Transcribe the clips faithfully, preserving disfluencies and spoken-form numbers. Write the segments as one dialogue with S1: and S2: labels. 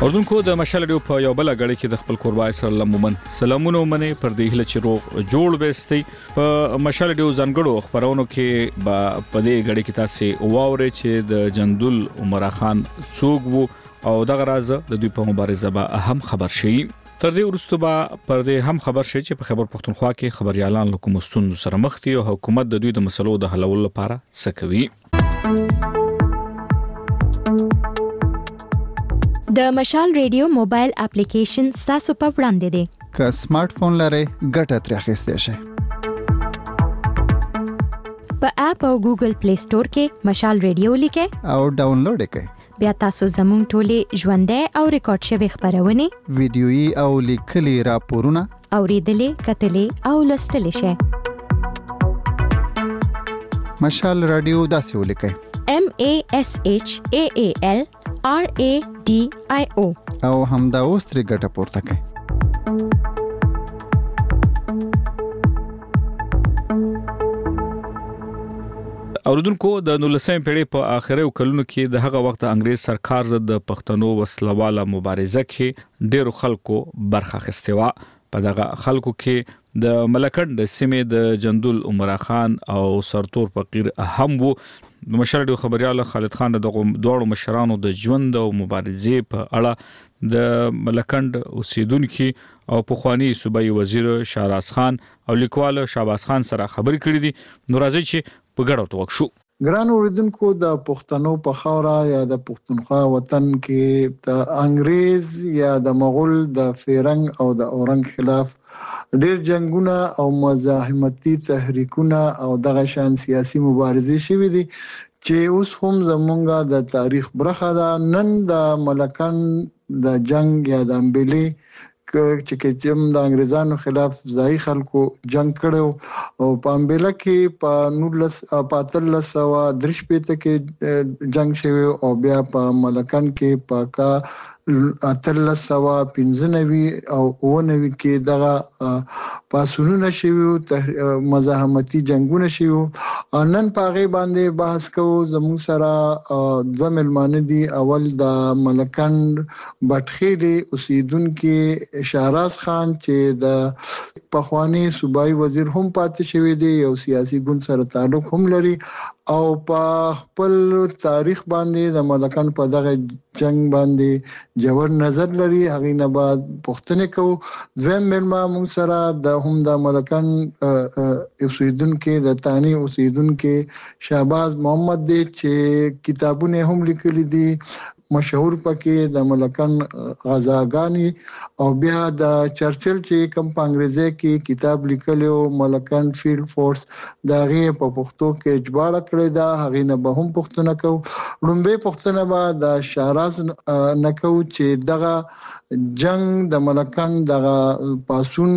S1: اردوونکو د مشال ډیو په یو بل غړي کې د خپل قربای سره لمومن سلامونه منه پر دې هله چې روغ جوړ وستي په مشال ډیو ځنګړو خبرونو کې په دې غړي کې تاسو واوري چې د جندول عمر خان څوک وو او دغه راز د دوی په مبارزه به اهم خبر شي تر دې وروسته به پر دې هم خبر شي چې په خبر پښتونخوا کې خبريالان له کوم ستونزو سره مخ دي او حکومت د دوی د مسلو د حلولو لپاره څه کوي.
S2: د مشال ریډیو موبایل اپلیکیشن تاسو په وړاندې دی.
S3: که سمارټ فون لرئ ګټه ترې اخیستئ شئ.
S2: په اپ او ګوګل پلی سٹور کې مشال ریډیو لیکئ
S3: او ډاونلوډ کړئ.
S2: بیا تاسو زموږ ټولې ژوندۍ او ریکارډ شوی خبرونه
S3: ویډیويي او لیکلي راپورونه
S2: اوریدلې کتلې او لوستلې شئ.
S3: مشال رادیو داسې ولیکئ:
S2: M A S H A A L R A D I O
S3: او همدا اوس ترې ګټه پورته کړئ.
S1: اوردونکو د نولسمې پیړۍ په اخري کلونو کې د هغه وخت انګريز سرکار ضد د پښتنو وسلواله مبارزه کې ډېر خلکو برخه اخیستې و. په دغه خلکو کې د ملکند د سیمې د جندول عمر خان او سرتور فقیر اهم وو. د مشرډو خبريال خالد خان د دوړو مشرانو د ژوند او مبارزې په اړه د ملکند اوسیدونکو او پخوانی صوبایي وزیر شهراز خان او لیکوال شهباز خان سره خبرې کړې دي. نو راځي چې په ګډه توګه شو.
S4: ګران اوریدونکو، د پښتنو په خاوره یا د پښتونخوا وطن کې د انګريز یا د مغول د فیرنګ او د اورنګ خلاف ډېر جنگونه او مزاحمتي تحریکونه او دغه شان سیاسي مبارزې شوې دي چې اوس هم زمونږه د تاریخ برخه ده. نن د ملکند د جنگ یا د امبلي چې کوم د انګريزانو خلاف ځای خلکو جنگ کړو او په امبله کې په نولس پاتلس او درش پېته کې جنگ شوی او بیا په ملکند کې پاکا اتلس او پنځنوي او اونوي کې دغه پاسونونه شوی مزاحمتي جنگونه شوی. نن پاغه باندې بحث کوو. زموږ سره دوه ملمانه دي. اول د ملکند بټخيلي اوسیدونکو شهراز خان چې د پخوانی صوبایي وزیر هم پاتې شوی دی، یو سیاسي ګوند سره تعلق هم لري او په خپل تاریخ باندې د ملکند په دغه جنگ باندې جوړ نظر لري. هغه نه بعد پښتنه کو دویم ملما موږ سره د هم د ملکند اوسیدونکو د تانی اوسیدونکو شهباز محمد دی چې کتابونه هم لیکلي دي، مشهور پکې د ملکند غزاګانی او بیا د چرچل چې کوم په انګریزي کې کتاب لیکلو ملکند فیلډ فورس دغه په پښتو کې اجبار کړی دا. هغه نه به هم پښتنه کو. لومبه پښتنه به د شهراز نکو چې دغه جنگ د ملکند دغه پاسون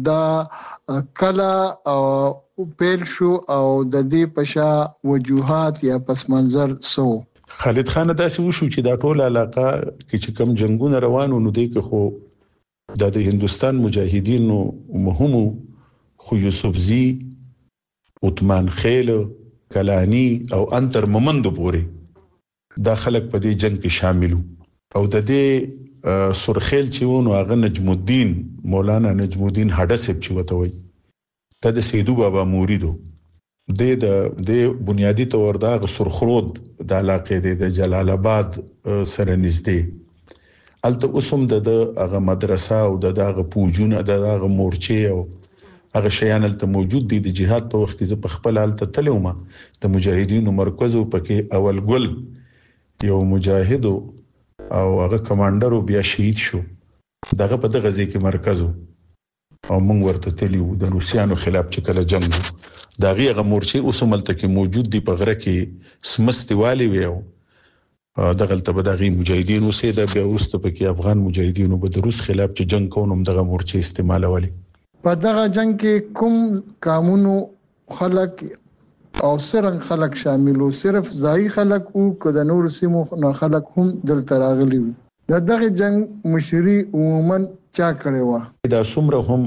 S4: د کلا او پیل شو او د دې پشا وجوهات یا پس منظر سو.
S5: خالد خان داسې وشو چې دا ټول علاقه کې چې کم جنگونه روانو نو دی کې خو د هندستان مجاهدینو مهمو خو یوسفزی، عثمان خیل، کلانی او انتر ممندو پوري دا خلک په دې جنگ کې شاملو او د دې سرخیل چې ونه هغه نجم الدین مولانا نجم الدین هډسب چې وته وي ته د سیدو بابا موریدو د د بنیادی تور دا سرخرود د علاقې د جلال آباد سره نږدې الته اوسم د هغه مدرسه او د هغه پوجونه د هغه مورچې او هغه شیان الته موجود دي. د جهاد په وخت کې زه په خپل الته تلوم د مجاهدینو مرکز او پکې اول ګل یو مجاهد او هغه کمانډر بیا شهید شو. دغه په دغه ځای کې مرکز او موږ ورته تلیو د روسیانو خلاف چې کله جنگ دا غیغه مورچې اوسملته کې موجود دي. په غره کې سمستي والی ویو دغلته به دغه مجاهدین اوسېده. بیا ورسته پکې افغان مجاهدینو به د روس خلاف چې جنگ کوونم دغه مورچې استعمالولي.
S4: په دغه جنگ کې کوم قانونو خلک او سرنګ خلک شاملو؟ صرف ځای خلک او کده نور سیمو نه خلک هم دلته راغلي وو. د دغه جنگ مشري عموما چا کړی و؟
S5: دا څومره هم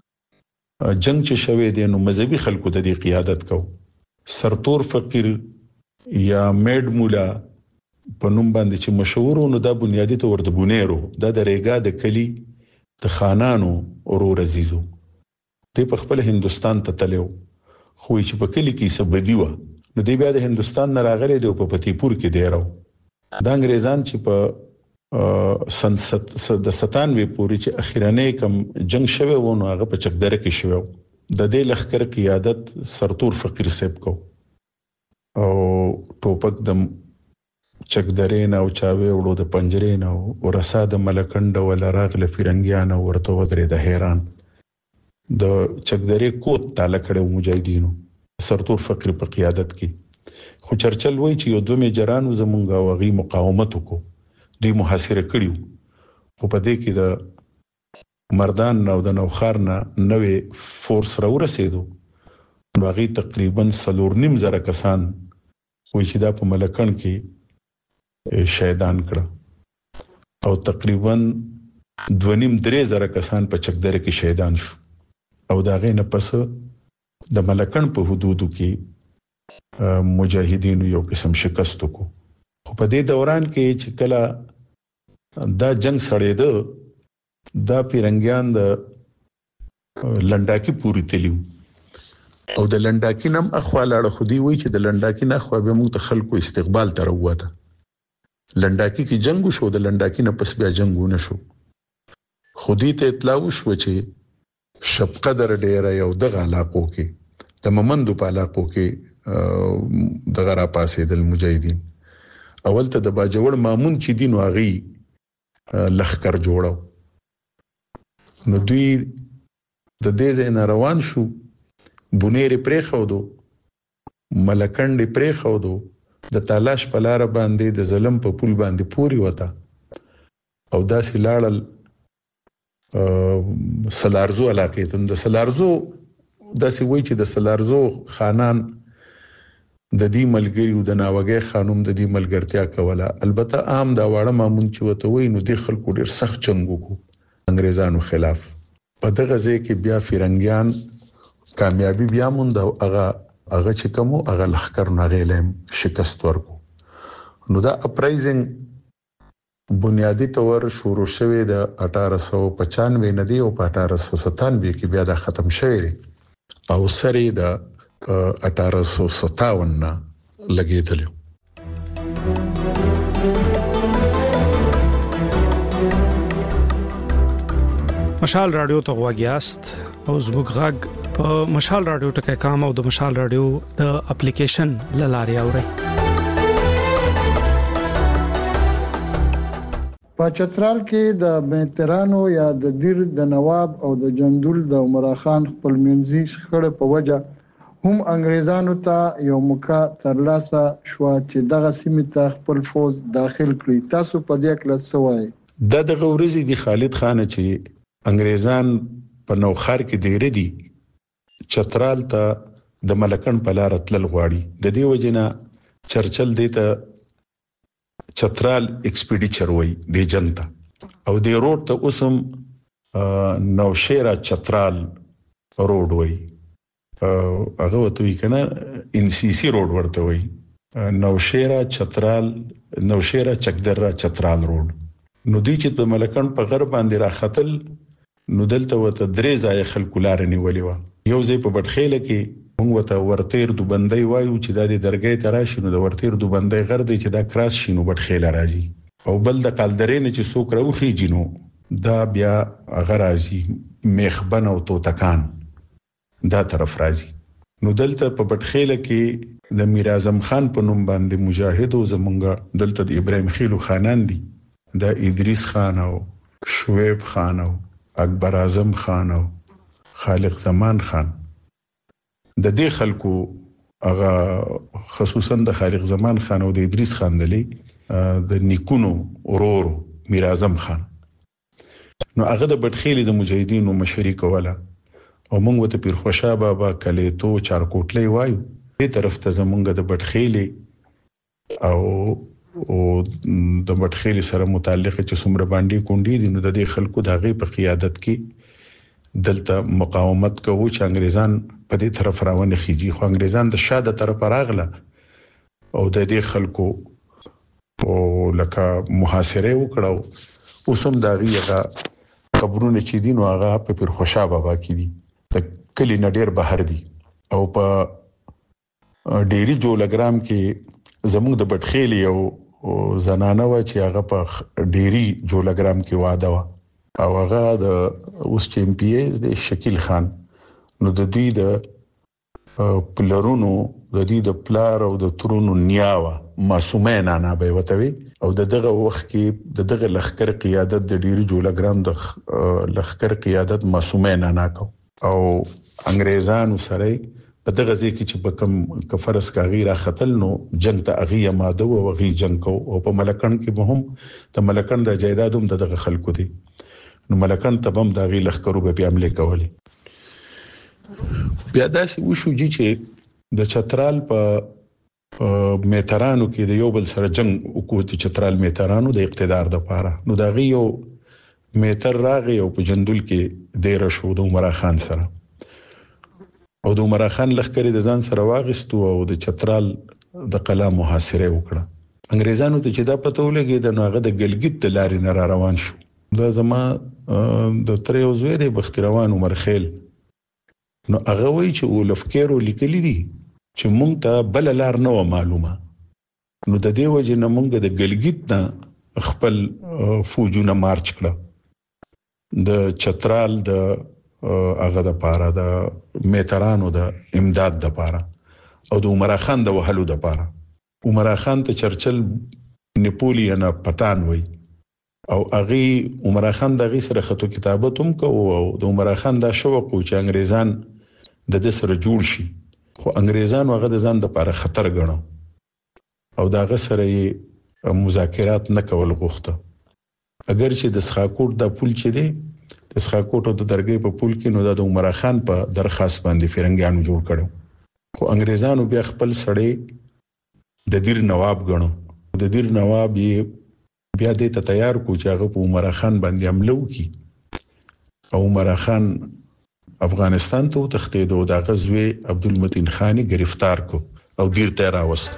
S5: جنگ چې شوه دي نو مذهبي خلکو د دې قیادت کو. سرتور فقیر یا میډ مولا په نوم باندې چې مشهور نو دا بنیادی تور د بونیرو دا د ریګا د کلی د خانانو اورور عزیزو په خپل هندستان ته تلو خو چې په کلی کې سبدي و نو دی بیا د هندستان نه راغلي دی په پتیپور کې دی راو دا انګريزان چې په سن د ستانوي پورې چې اخیرانه کم جنگ شوه و نو هغه په چکدره کې شوه د دې لخر قیادت سرتور فقیر صاحب کو او ټوپک د چکدرین او چاوي وړو د پنجرین او ورسا د ملکند ولا راغله فیرنګیان ورته ودرې د حیران د چکدرې کوت تعالی کړو مجاهدینو سرتور فقیر په قیادت کې خو چرچل وای چې یو دوه میجرانو زمونږه وغي مقاومت وکړو دوی محاصره کړیو خو په دې کې د مردان نو د نوخار نه نوې فورس را ورسېدو نو هغه تقریبا سلور نیم زره کسان وای چې دا په ملکن کې شهیدان کړه او تقریبا دونیم درې زره کسان په چکدره کې شهیدان شو او دا غي نه پس د ملکن په حدودو کې مجاهدینو یو قسم شکست کو خو په دې دوران کې چې کله دا جنگ سړېده دا پیرنګیان د لنډاکی پوری تلیو او د لنډاکی نم اخواله خودي وای چې د لنډاکی نه خو به موږ ته خلکو استقبال تر وته لنډاکی کې جنگ شو د لنډاکی نه پس بیا جنگونه شو خودي ته اطلاع وشو چې شپ قدر ډیر یو دغه علاقو کې د ممندو په علاقو کې دغه را پاسې د مجاهدین اول ته د باجوړ مامون چې دین واغي لخر جوړو نو دوی د دې ځای روان شو بونیر پرې خودو ملکند پرې خودو د تالاش په لار باندې د ظلم په پول باندې پوری وتا او داسې لاړل سلارزو علاقې ته د سلارزو داسې وای چې د سلارزو خانان د دې ملګری د ناوګي خانوم د دې ملګرتیا کوله البته عام دا واړه مامون چې وته وای نو د خلکو ډیر سخت جنگ وکړو انګريزانو خلاف په دغه ځای کې بیا فیرنګیان کامیابی بیا مونږ او هغه هغه چې کوم هغه لخر نه غیلم شکست ورکو نو دا اپرایزنګ بنیادی طور شروع شوه د اٹھارہ سو پچانوے نه دی او په اٹھارہ سو ستانوے کې بیا دا ختم شوه دی او سری د اٹھارہ سو ستاون نه لګیدل
S6: مشال رادیو ته غواګیاست او زموږ غږ په مشال رادیو ټکي کام او د مشال رادیو د اپلیکیشن لاري اوري
S4: په چترال کې د مهترانو یا د دیر د نواب او د جندول د عمر خان خپل منځي شخړه په وجه هم انګريزانو ته یو موقع ترلاسه شو چې دغه سیمه ته خپل فوج داخل کړي تاسو په دې کې لسوای
S5: د دغه ورځې د خالد خان چې انګريزان په نوخار کې ډېر دي چترال ته د ملکن په لار تلل غواړي د دې وجنه چرچل دیته چترال ایکسپیډیچر وای د جنتا او د روډ ته اوسم نوشیرا چترال روډ وای هغه وته کنه ان سی سی روډ ورته وای نوشیرا چترال نوشیرا چکدره چترال روډ نو دی چې په ملکن په غرب باندې را خطل نو دلته وته درې ځای خلکو لار نیولې و یو ځای په بټخېله کې موږ وته ورتیر دو بندي وایو چې د دې درګې تراشي نو د ورتیر دو بندي غر دی چې دا کراس شینو بټخېله راځي او بل د قالدرې نه چې څوک راوخی جنو دا بیا غرازي میخبن او توتکان دا طرف راځي نو دلته په بټخېله کې د میر اعظم خان په نوم باندې مجاهد او زمونږ دلته د ابراهيم خيلو خانان دي د ادریس خان او شعیب خان او اکبر اعظم خان او خالق زمان خان د دې خلکو هغه خصوصا د خالق زمان خان او د ادریس خان دلی د نیکونو اورور میر اعظم خان نو هغه د بټخېلې د مجاهدینو مشري کوله او موږ ته پیر خوشا بابا کلیتو چارکوټلې وایو دې طرف ته زمونږ د بټخېلې او او د بټخېلې سره متعلق چې څومره باندې کونډې دي نو د دې خلکو د هغې په قیادت کې دلته مقاومت کوو چې انګريزان په دې طرف راونه خيږي خو انګريزان د شاده طرف راغله او د دې خلکو او لکه محاصره وکړو اوسم دا غیغه قبرونه چې دي نو هغه په پیر خوشا بابا کې دي د کلی نډیر بهر دي او په ډيري جولګرام کې زموږ د بټخېلی او زنانه و چې هغه په ډيري جولګرام کې واده و او هغه د اوس چې ام پی ایز د شکیل خان نو د دوی د پلرونو د دوی د پلار او د ترونو نیاوه معصومه نانا به وتوي او د دغه وخت کې د دغه لخر قیادت د ډيري جولګرام د لخر قیادت معصومه نانا کو او انګريزانو سره په دغه ځای کې چې په کم کفرس کاغی را خطل نو جنگ ته اغي ماده او اغي جنگ کو او په ملکن کې به هم د ملکن د جایدادوم د دغه خلکو دي نو ملکن ته هم د اغي لخرو به عمله کوي بیا داسې وشو چې د چترال په میترانو کې د یو بل سره جنگ وکړ چترال میترانو د اقتدار د پاره نو دا غي یو میتر راغی او په جندول کې ډیر شو د عمر خان سره او د عمر خان لخرې د ځان سره واغستو او د چترال د قلا محاصره وکړه انګريزانو ته چې دا پته ولګي د نوغه د ګلګت د لارې نه را روان شو دا زما د تریو زوی د بختروان عمر خیل نو هغه وی چې ولفکرو لیکلي دي چې مونږ ته بل لار نه و معلومه نو د دې وجه نه مونږ د ګلګت نه خپل فوجونه مارچ کړه د چترال د هغه د پاره د میترانو د امداد د پاره او د عمر خان د وهلو د پاره عمر خان ته چرچل نپولیون پتان وای او اغي عمر خان د غي سره خطو کتابت هم کو او د عمر خان د شوق او چې انګريزان د د سره جوړ شي خو انګريزان هغه د ځان د پاره خطر ګڼو او دا غ سره مذاکرات نه کول غوښته اگر چې د سخاکوټ د پول چې دی د سخاکوټ د درګې په پول کې نو د عمر خان په درخواست باندې فرنګیانو جوړ کړو خو انګريزانو بیا خپل سړی د دیر نواب غنو د دیر نواب یې بیا دې ته تیار کو چې هغه په عمر خان باندې حمله وکړي او عمر خان افغانستان ته تښتېد او د غزوی عبدالمتین خانی گرفتار کو او دیر ته راوست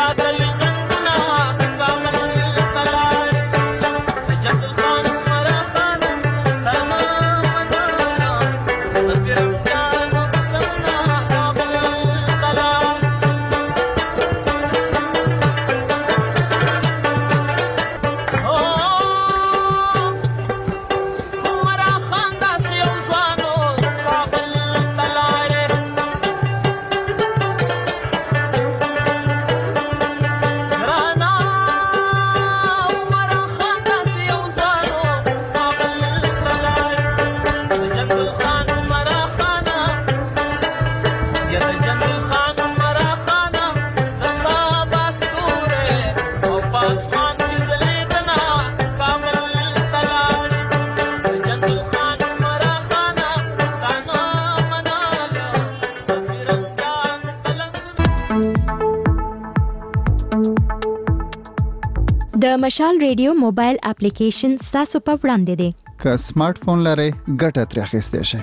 S2: د مشال ریډیو موبایل اپلیکیشن تاسو په وړاندې دی.
S3: که سمارټ فون لرئ ګټه ترې اخیستی شئ.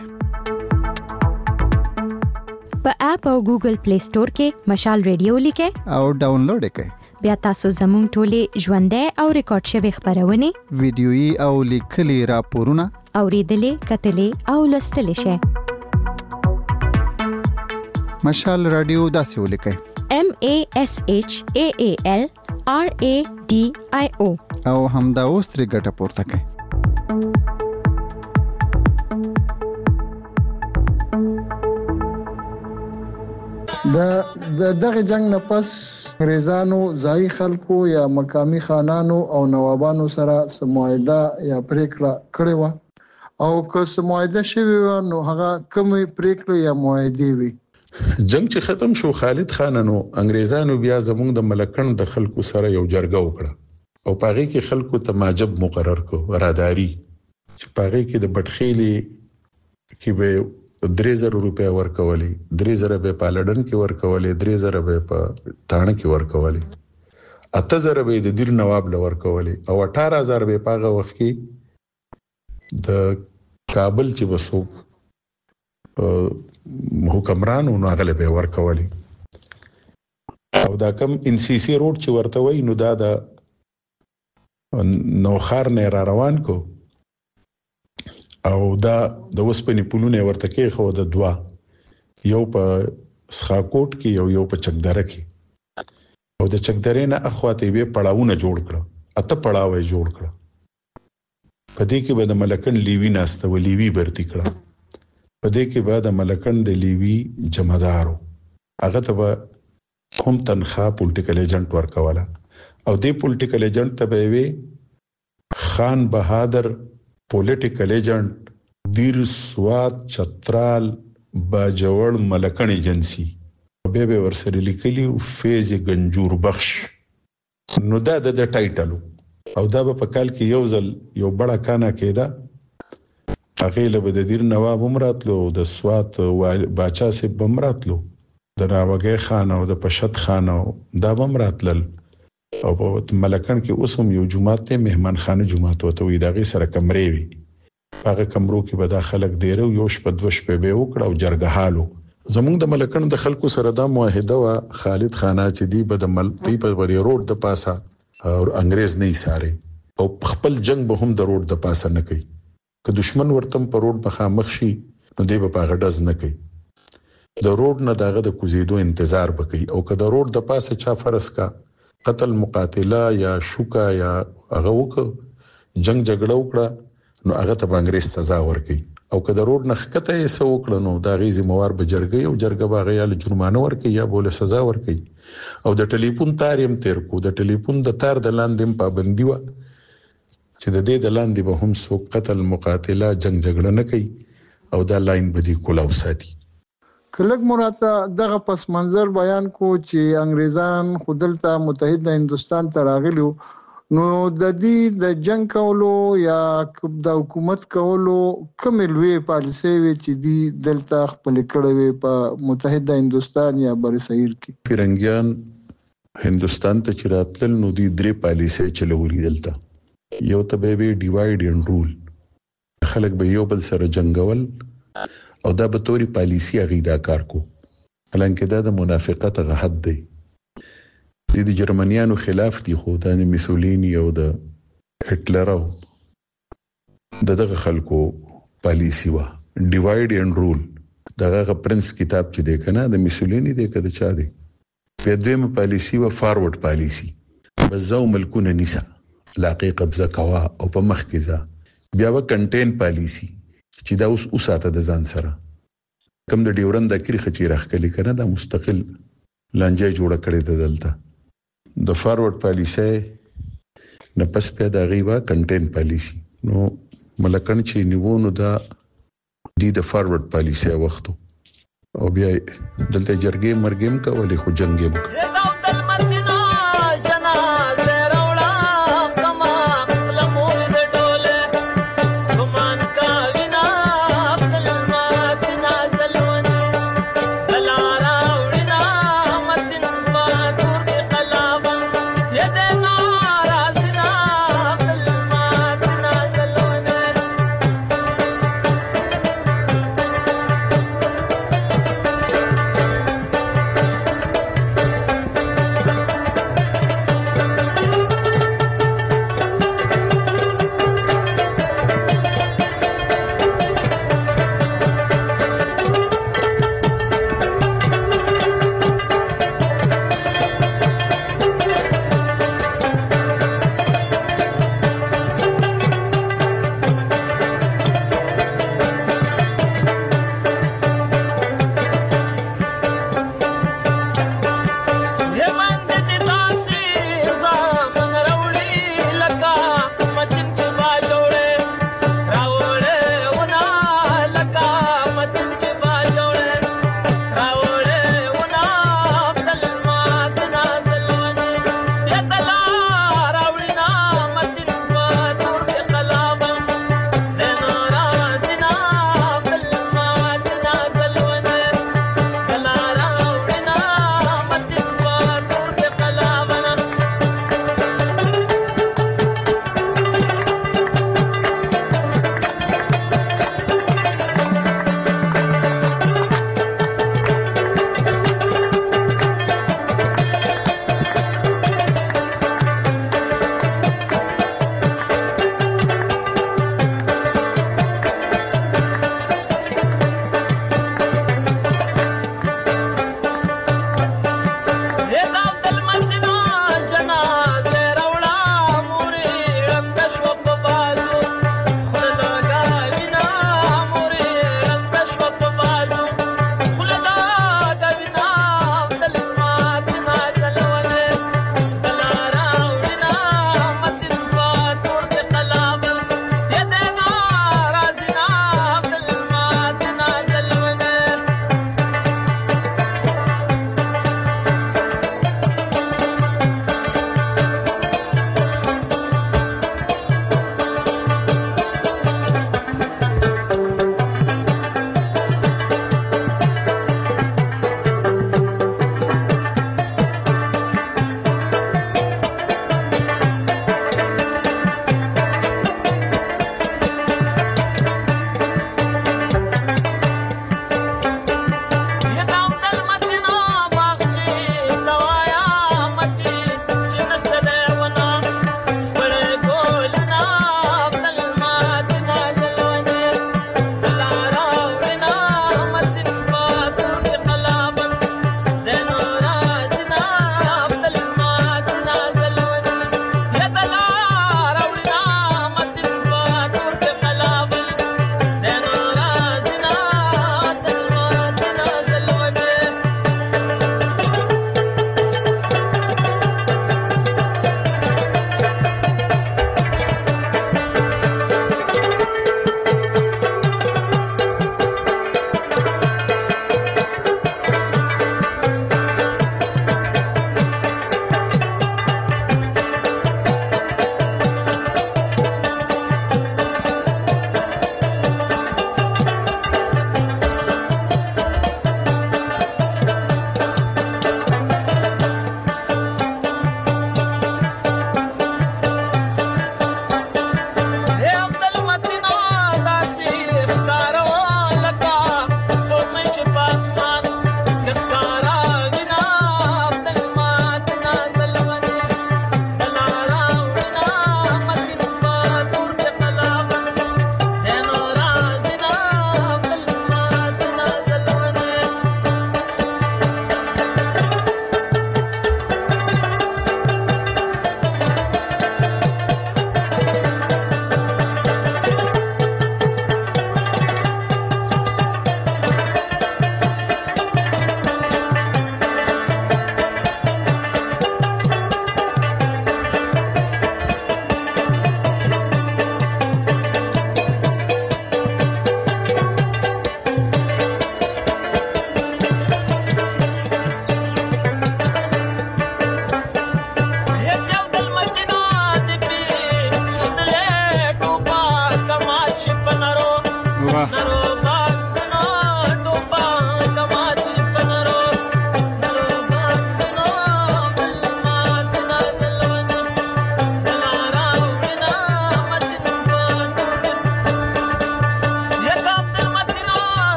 S2: په اپ او ګوګل پلی سٹور کې مشال ریډیو لیکئ
S3: او ډاونلوډ یې کړئ.
S2: بیا تاسو زموږ ټولې ژوندۍ او ریکارډ شوي خبرونه،
S3: ویډیويي او لیکلي راپورونه
S2: اوریدلې، کتلې او لوستلې شئ.
S3: مشال رادیو داسې ولیکئ:
S2: M A S H A A L R A D I O
S3: او همدا اوس ترې ګټه پورته کړئ.
S4: د دغه جنگ نه پس انګریزانو ځای خلکو یا مقامی خانانو او نوابانو سره سموعده یا پریکړه کړې و، او که سموعده شوی و نو هغه کومې پریکړه یا موعده وي.
S5: جنگ چې ختم شو، خالد خانانو انګریزانو بیا زموږ د ملکن د خلکو سره یو جرګه وکړه او پاغي کې خلکو ته ماجب مقرر کو راداری، چې پاغي کې د بټخېلي کې به درې زره روپیا ورکولې، درې زره به په لړن کې ورکولې، درې زره به په تاڼه کې ورکولې، اته زره به د دیر نواب له ورکولې او اټھارہ هزار به پاغه وخت کې د کابل چې وسوک حکمرانو نو هغه به ورکولې. او دا کم ان سی سی روډ چې ورته وای نو دا د نوخار نه را روان کو او دا د وسپنې پلونه ورته کې خو د دوا یو په سخاکوټ کې یو یو په چکدره کې، او د چکدرې نه اخواته به پړاوونه جوړ کړ، اته پړاوې جوړ کړ. په دې کې به د ملکن لیوی ناسته و لیوی برتی کړ، په دې کې به د ملکن د لیوی جمعدارو هغه ته به هم تنخواه پولیټیکل ایجنټ ورکوله، او دې پولیټیکل ایجنټ ته به وي خان بهادر پولیټیکل ایجنټ دیر سوات چترال باجوړ ملکن ایجنسی، به به ورسره لیکلی فیض گنجور بخش. نو دا د ټایټلو او دا په کال کې یو ځل یو بڑا کانا کېدا، هغه له د دیر نواب عمراتلو، د سوات باچا سي بمراتلو، د راوګي خان او د پشت خان او دا بمراتلل، او په ملکن کې اوس هم یو جمعه ته مهمان خانه جمعه ته وي، دغه سره کمرې وي، هغه کمرو کې به دا خلک دیرو یو شپه دوه شپه به وکړه او جرګه حالو. زمونږ د ملکن د خلکو سره دا معاهده وا خالد خانه چې دی به د مل په وری روډ د پاسه او انګريز نه ساري، او خپل جنگ به هم د روډ د پاسه نه کوي. که دشمن ورتم په روډ مخامخ شي نو دی به په غډز نه کوي، د روډ نه داغه د کوزیدو انتظار وکړي، او که د روډ د پاسه چا فرض کا قتل مقاتله یا شوکا یا هغه وک جنگ جګړه وکړه نو هغه ته انګريز سزا ورکړي، او که د روډ نه خکته یې سو وکړه نو دا غیزي موار به جرګي او جرګه باغې یا جرمانه ورکړي یا بوله سزا ورکړي. او د ټلیفون تار يم تیر کو، د ټلیفون د تار د لاندې پابندي و چې د دې د لاندې به هم سو قتل مقاتله جنگ جګړه نه کوي، او دا لاین به دی کولاو ساتي.
S4: کلک مراته دغه پس منظر بیان کو چې انګریزان خودلته متحده هندستان ته راغلو، نو د دې د جنگ کولو یا د حکومت کولو کوم لوی پالیسي وی چې دی دلته خپل کړه وی په متحده هندستان یا بر صغیر کې.
S5: پیرنګیان هندستان ته چراتل نو دی درې پالیسي چلولې دلته. یو ته به ډیوایډ اینډ رول، خلک به یو بل سره جنگول، او دا به توري پالیسي غیدا کار کو، حالانکه دا د منافقت غحد دی. د جرمنیانو خلاف دي، خو د میسولینی او د هټلر او دغه خلکو پالیسی وا ډیوایډ اینڈ رول. دغه پرنس کتاب چې دی کنه د میسولینی دی کده چا دی. په دویمه پالیسی وا فارورډ پالیسی، بزاو ملکونه نیسا لاقې قبضه کوا او په مخ کې ځه. بیا و کنټین پالیسی چې دا اوس اوساته د ځان سره کم د ډیورند د کری خچې راخکلی کنه دا مستقل لانجه جوړه کړې ده دلته. د فارورډ پالیسی نه پس بیا د غیبا کنټین پالیسی نو ملکن چې نیوونو دا دی د فارورډ پالیسی وختو او بیا دلته جرګې مرګیم کولې خو جنگیم کولې.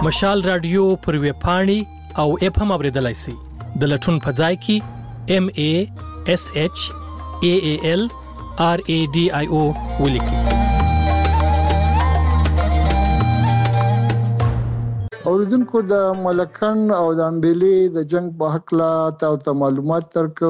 S7: مشال رادیو پر ویب پاڼې او اپ هم اوریدلای شئ د لټون په ځای کې ام ا اس اچ ا ا ال ار ا ډي آی او ولیکئ.
S4: اوریدونکو د ملکن او د امبیلي د جنگ په حق لا تاسو معلومات ترکو.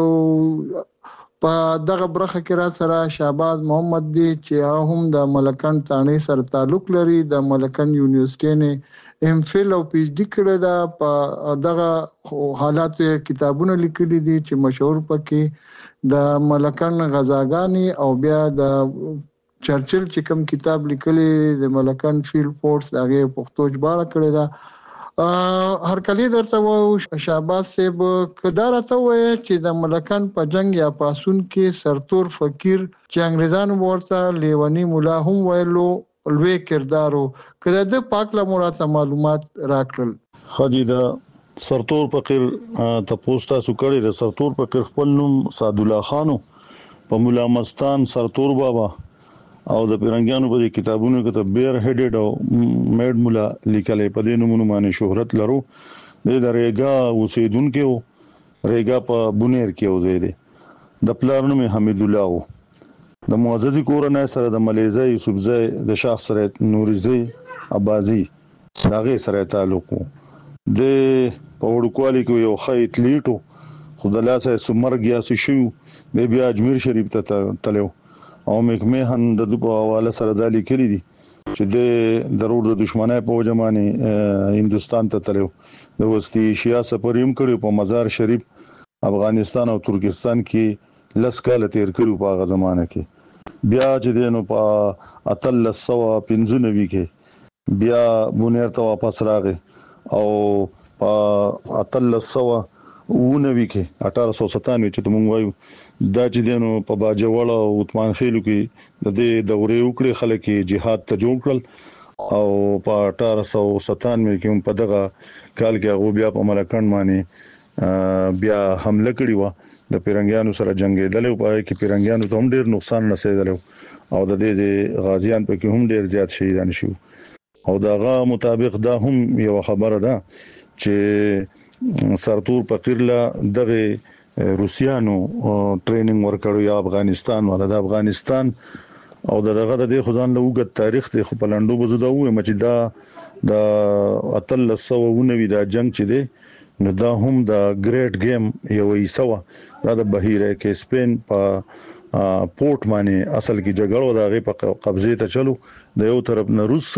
S4: په دغه برخه کې را سره شهباز محمد دی چې هم د ملکن تانی سره تعلق لري. د ملکن یونیورسيټي نه ام فل او پی ایچ ډی کړی دا. په دغه حالاتو کتابونه لیکلي دي چې مشهور پکې د ملکن غزاګانی او بیا د چرچل چې کوم کتاب لیکلی د ملکن فیلډ فورس هغه پښتو ژباړه کړی دا. هر کلی درته وو شهباز صاحب کدا راته وای چې د ملکن په جنگ یا پاسون کې سرتور فقیر چې انګريزانو ورته لیونی مولا هم ویلو لوی کردارو کدا د پاک له مراد معلومات راکړل.
S5: خدي دا سرتور فقیر ته پوسټا سوکړی د سرتور فقیر خپل نوم سعد الله خانو په مولا مستان سرتور بابا او د پیرنګیانو په کتابونو کې ته بیر هډډ او میډ مولا لیکلې په دې نومونو باندې شهرت لرو. د ریګا اوسیدونکو ریګا په بونیر کې اوسې دي. د پلار نوم حمید الله و. د معززي کورنۍ سره د ملیزي یوسفزي د شاخ سره نورزي ابازي داغه سره تعلق و. د په وړوکوالي کې یو خیت لیټو خدای سره سمرګ یا شو د بیا اجمیر شریف ته تلو او مکمه هم د په حواله سره د لیکلي دي چې د ضرور د دشمنای په جمانه هندستان ته تلو. د وستي ایشیا سفریم کړو په مزار شریف افغانستان او ترکستان کې لس کال تیر کړو په هغه زمانه کې. بیا چې دینو په اتل سو پنځه نوي کې بیا بونیر ته واپس راغی او په اتل سو ونوي کې اټھارہ سو ستانوي چې موږ وایو دا چې دینو په باجوړ او عثمان خېلو کې د دې دورې وکړي خلک جهاد ته جوړ کړل او په اټھارہ سو ستانوي کې په دغه کال کې هغه بیا په ملکن باندې بیا حمله کړې و. د پیرنګیانو سره جنگیدل او په کې پیرنګیانو ته هم ډیر نقصان رسیدل او د دې غازیان په کې هم ډیر زیات شهیدان شو. او داغه مطابق دا هم یو خبره ده چې سرتور فقیر لا دغه روسيانو ټریننګ ورکړو یا افغانستان ولا د افغانستان او دغه د خدان له وګت تاریخ ته په لندو بزو دا و چې دا د اتل سو ونوي دا جنگ چې دی نو دا هم د ګریټ گیم یو ایسو دا د بهیره کې سپین په پورت باندې اصل کې جګړه دا غي په قبضه ته چلو. د یو طرف نه روس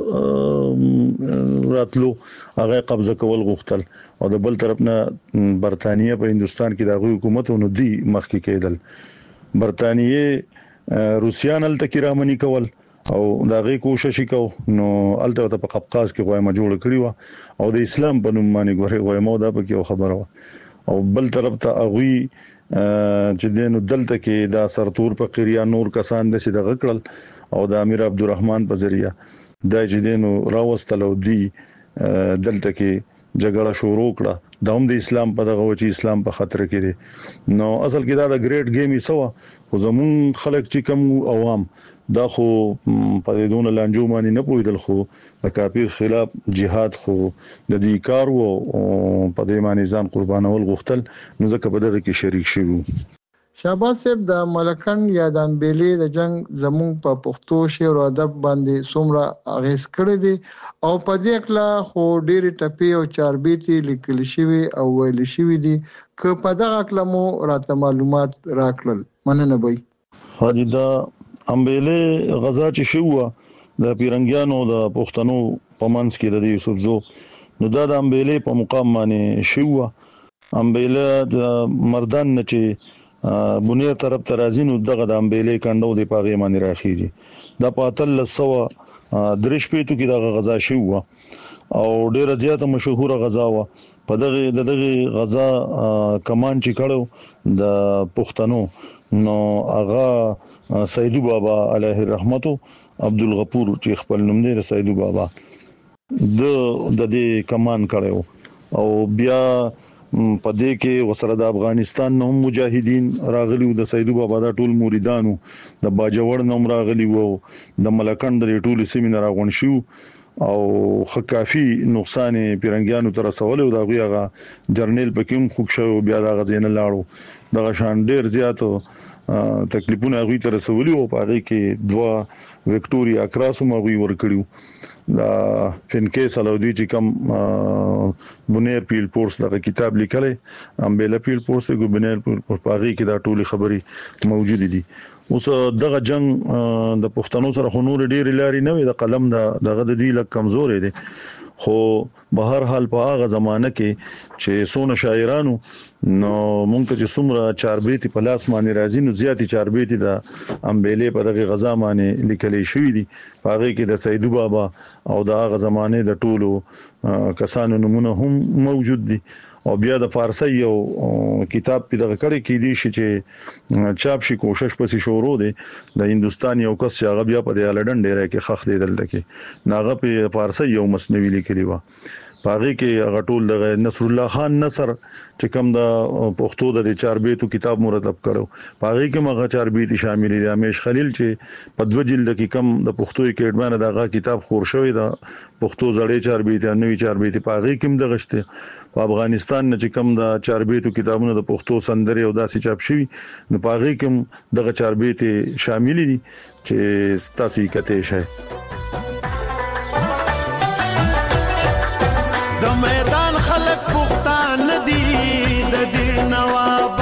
S5: راتلو هغه قبضه کول غوښتل او د بل طرف نه برتانیې په هندستان کې د حکومتونو دی مخکې کېدل. برتانیې روسيان ال تکرامنی کول او دا غي کوشش وکاو نو الته په قفقاز کې غوایمه جوړ کړی و او د اسلام په نوم باندې غوړې غوایمه دا په کې خبره و. او بل طرف ته اغوي چې دینو دلته کې دا سرتور فقیر یا نور کسان د سید غکړل او د امیر عبدالرحمن په ذریعہ دا چې دینو راوستل او دی دلته کې جګړه شروع کړه. دا هم د اسلام په دغه چې اسلام په خطر کې دی. نو اصل کې دا د ګریټ گیم یې سوا خو زمون خلک چې کوم عوام دا خو په دې دون لانجو باندې نه پویدل خو د کافر خلاف jihad خو د دې کار وو په دې باندې ځان قربانول غوښتل نو ځکه په دغه کې شریک شوو.
S4: شهباز صاحب د ملکن یا د امبیلي د جنگ زمون په پښتو شعر او ادب باندې څومره اغیز کړی دي او په دې اکلا خو ډېری ټپی او چاربيتي لیکل شوی او ویل شوی دي که په دغه اکلا مو راته معلومات راکړل مننه وي.
S5: حاجی دا امبیلي غزا چې شو د پیرنګیانو د پښتنو په منځ کې د یوسفزو نو دا د امبیلي په مقام باندې شو. امبیلي د مردان نه چې بنیر طرف ترازینو دغه د امبیلي کندو د پاغي باندې راخیږي. د پاتل سو درش پیټو کې دغه غزا شو او ډیره زیاته مشهور غزا و. په دغه دغه غزا کمان چې کړو د پښتنو نو هغه سیدو بابا علیه الرحمت عبدالغفور چې خپل نوم دی سیدو بابا د د دې کمان کړو او بیا په دې کې وسره د افغانستان نو مجاهدین راغلي د سیدو بابا د ټول مریدانو د باجوړ نوم راغلي وو د ملکند د ټول سیمین راغون شو او خکافي نقصان پیرنګیانو تر رسول او دا غیغه جرنیل پکې خوښ شو بیا دا غزین لاړو دغه شان ډیر زیاتو تکلیفونه غوي تر رسولي او په هغه کې دوا وکټوريا کراسو مغوي ور کړیو دا فنکې سلودي چې کوم بنیر پیل پورس دغه کتاب لیکلې امبيلا پیل پورس کو بنیر پیل پورس په هغه کې دا ټولي خبري موجود دي اوس دغه جنگ د پښتنو سره خنور ډیر لاري نه وي د قلم دغه د دوی لک کمزورې دي خو به هر حال په هغه زمانہ کې چې سونه شاعرانو نو مونږ ته چې څومره چاربيتي په لاس باندې راځي نو زیاتی چاربيتي د امبيلې په دغه غزا باندې لیکلې شوې دي هغه کې د سیدو بابا او د هغه زمانه د ټولو کسانو نمونه هم موجود دي او بیا د فارسی یو کتاب په دغه کړي کې دي چې چاپ شي کوشش پسې شروع دي د هندستان یو کس چې هغه بیا په د لندن ډیر کې خخ دی دلته کې ناغه په فارسی یو مسنوي لیکلی و پاره کې هغه ټول د نصر الله خان نصر چې کوم د پښتو د چاربيتو کتاب مرتب کړو پاره کې مغه چاربيتي شامل دي امیش خلیل چې په دو جلد کې کم د پښتو اکیډمانه دغه کتاب خور شوی دا پښتو زړې چاربيتي نوې چاربيتي پاره کې هم دغشته په افغانستان نه چې کم د چاربيتو کتابونو د پښتو سندري او داسې چاپ شوی نو پاره کې هم دغه چاربيتي شامل دي چې ستاسو کته شي
S8: د میدان خلک پښتان دي د دیر نواب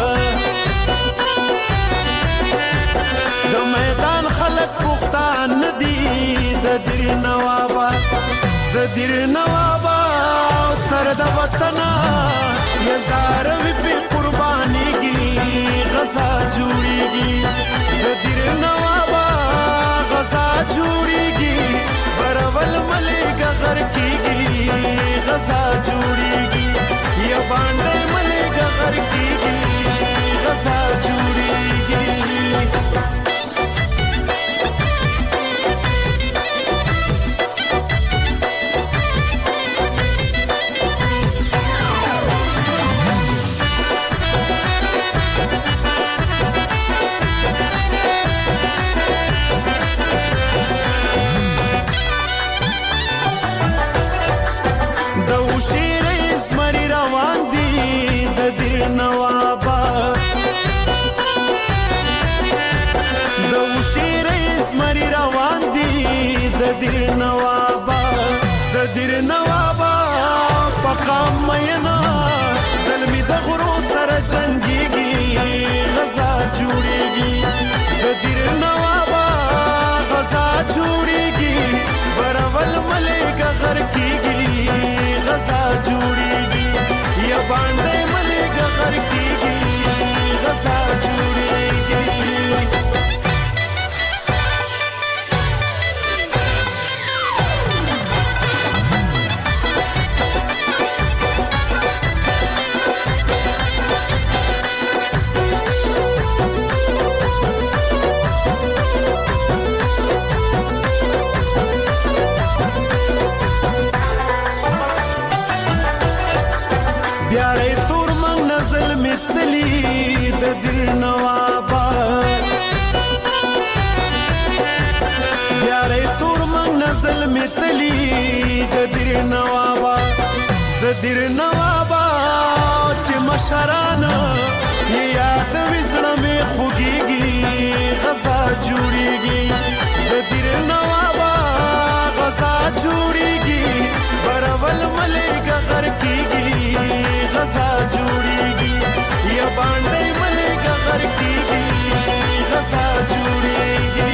S8: د میدان خلک پښتان دي د دیر نواب د دیر نواب سر د وطن یزار وی په قرباني کی غزا جوړيږي د دیر نواب غزا جوړيږي برول ملګ غر کیږي غزا جوړيږي یا باندې ملګ غر کیږي غزا جوړيږي دیر نوابا د دیر نوابا پقام مینا ظلمی د غرو سره جنگيږي غزا جوړيږي د دیر نوابا غزا جوړيږي برول ملګ غر کیږي غزا جوړيږي یا باندې ملګ غر کیږي غزا جوړيږي دیر نوابا چې مشرانه یاد وزړه می خوږيږي غزا جوړيږي د دیر نوابا غزا جوړيږي برول ملګ غر کیږي غزا جوړيږي یا باندې ملګ غر کیږي غزا جوړيږي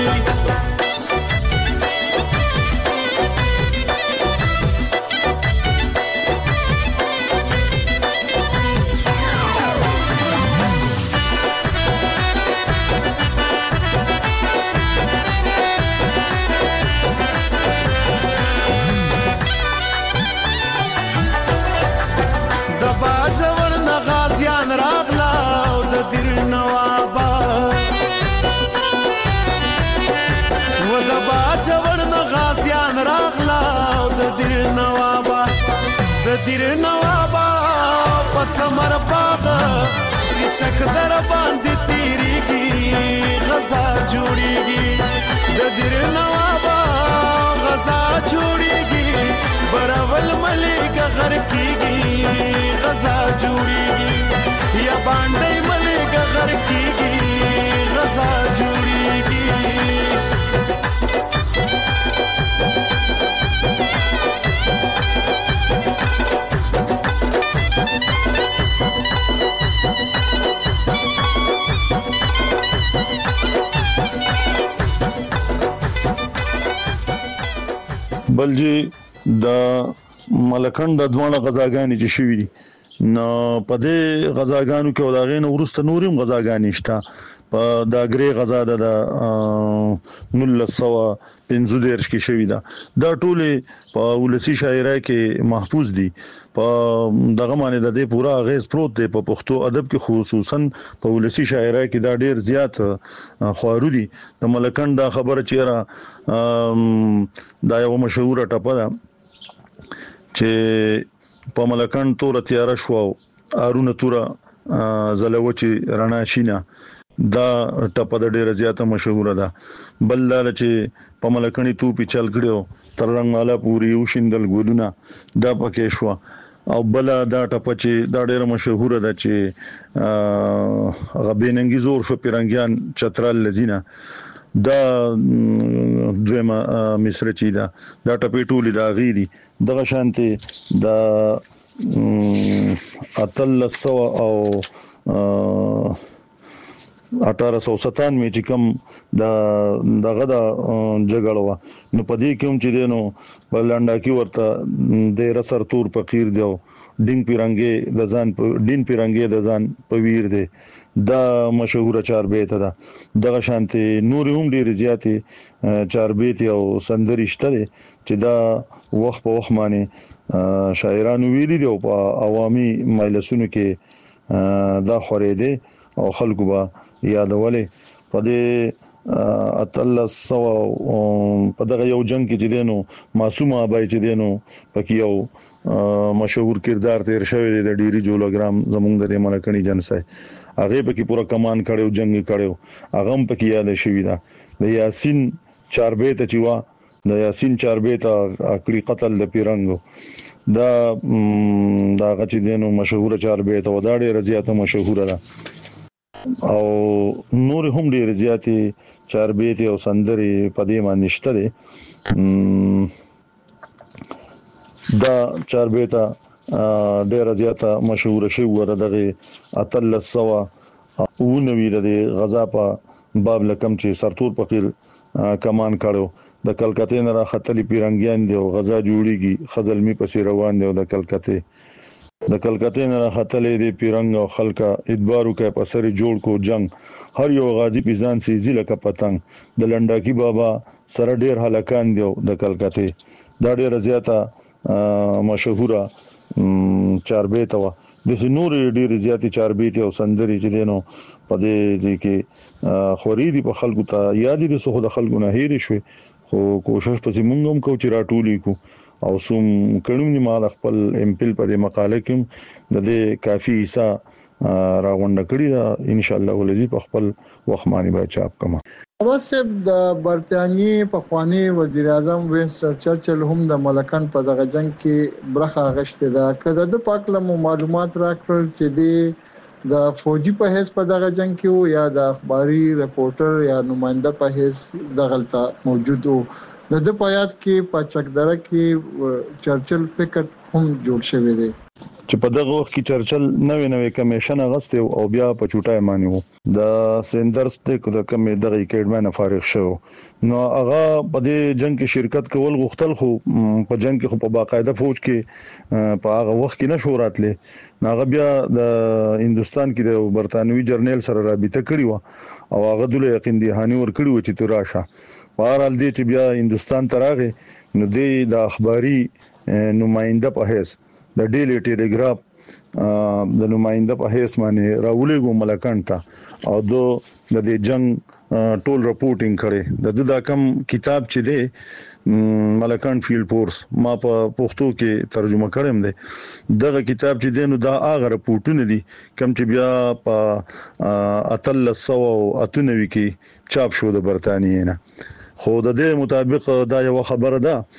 S8: دیر نوابا پس مر باغ چک در باندې تیریږي غزا جوړيږي د دیر نوابا غزا غر کیږي غزا جوړيږي یا باندې ملګری غر کیږي غزا جوړيږي
S5: بلجی د ملکند د دوه غزاګانی چې شوې دي نو په دې غزاګانو کې ولغې نو ورسته نورم غزاګانی شته په د اګری غزا د نولس سوه پنځه دېرش کې شوې ده دا ټول په ولسی شاعرۍ کې محفوظ دي په دغه معنی د دې پورا غیز پروت دی په پښتو ادب کې خصوصا په ولسی شاعرۍ کې دا ډیر زیات خوارو دي د ملکند دا خبره چیرې دا یو مشهور ټپه ده چې په ملکند تور تیار شو ارونه تور زلوچی رڼا شینا دا ټپه د ډیره زیاته مشهور ده بل لاله چې په ملکانی تو په چل کړو تر رنگ مالا پوری وشندل ګولونه دا پکې شو او بل دا ټپه چې دا ډیره مشهور ده چې غبیننګي زور شو پیرنګیان چترال لذینا دا دویمه مصر چې دا دا ټپې ټولې دا غیدي دغه شانتي دا اتل سو او اٹھارہ سو ستانوے چې کوم دا دغه د جګړه و نو په دې کې هم چې دینو بلاندا کې ورته د رسر تور فقیر دیو ډینګ پیرنګي د ځان په ډین پیرنګي د ځان په ویر دی دا مشهور چار بیت ده دغه شانتي نور هم ډیر زیاتی چار بیت او سندرشته دي چې دا وخت په وخت باندې شاعرانو ویلي دي او په عوامي مجلسونو کې دا خورې دي او خلکو به یادولې په دې اتل سو په دغه یو جنگ کې چې دینو معصوم ابای چې دینو پکې یو مشهور کردار تیر شوی دی د ډيري جولوګرام زمونږ د ملکانی جنسای هغه پکې پورا کمان کړو جنگ کړو هغه هم پکې یاد شوی دا د یاسین چاربیت چې وا د یاسین چاربیت اکړي قتل د پیرنګو دا دا چې دینو مشهور چاربیت او دا ډیره زیاته مشهور ده او نور هم ډیر زیاتی چاربیت او سندري په دې باندې شته دي دا چاربیت ډیر زیاته مشهور شي ور دغه اتل سوا او نوې د غزا په باب لکم چې سرتور فقیر کمان کړو د کلکته نه راختلی پیرنګیان دی او غزا جوړیږي خزلمی پسې روان دی د کلکته د کلکته نه راختلې دی پیرنګ او خلکا ادبارو کې پسری جوړ کو جنگ هر یو غازی پیزان سي زله کا پتنګ د لنډاکی بابا سره ډیر هلاکان دی د کلکته دا ډیر زیاته مشهوره چاربیت و د نور ډیر زیاتی چاربیت او سندري چې دینو په دې ځکه خوري دي په خلکو ته یاد دي سو د خلکو نه هېر شي خو کوشش پسې مونږ هم کو چې راټولې کو او سوم کڼم نیمه خپل امپل په دې مقاله کې د دې کافي حصہ راغونډه کړی دا ان شاء الله ولې په خپل وخت باندې به چاپ کما
S4: اوسه د برتانیې په خواني وزیر اعظم وینسټن چرچل هم د ملکن په دغه جنگ کې برخه غشته ده کله د پاکلمو معلومات راکړل چې د د فوجي په هیڅ په دغه جنگ کې یا د اخباري رپورټر یا نماینده په هیڅ دغلطه موجود وو د د پایات کې په چکدره کې چرچل پکټ هم جوړ شوی دی
S5: چې په دغه وخت کې چرچل نوې نوې کمیشن غسته او بیا په چوټای مانی وو د سندرز ته د کمی دغه اکیډمنه فارغ شو نو هغه په دې جنگ کې شرکت کول غوښتل خو په جنگ کې خو په باقاعده فوج کې په هغه وخت کې نشو راتله هغه بیا د هندستان کې د برتانوي جرنیل سره رابطه کړې و او هغه د یقین دهانی ور کړی و چې تراشه بهرحال دې چې بیا هندستان ته راغی نو دې د اخباري نماینده په هیڅ د ډیلی ټیلیګراف د نماینده په هیڅ باندې راولېګو ملکان ته او دو د دې جنگ ټول رپورټینګ کړي د د کم کتاب چې دی ملکان فیلډ فورس ما په پښتو کې ترجمه کړم دی دغه کتاب چې دی نو دا هغه رپورټونه دي کوم چې بیا په اتل سو اتنوي کې چاپ شو د برتانیې نه خو د دې مطابق دا یو خبره ده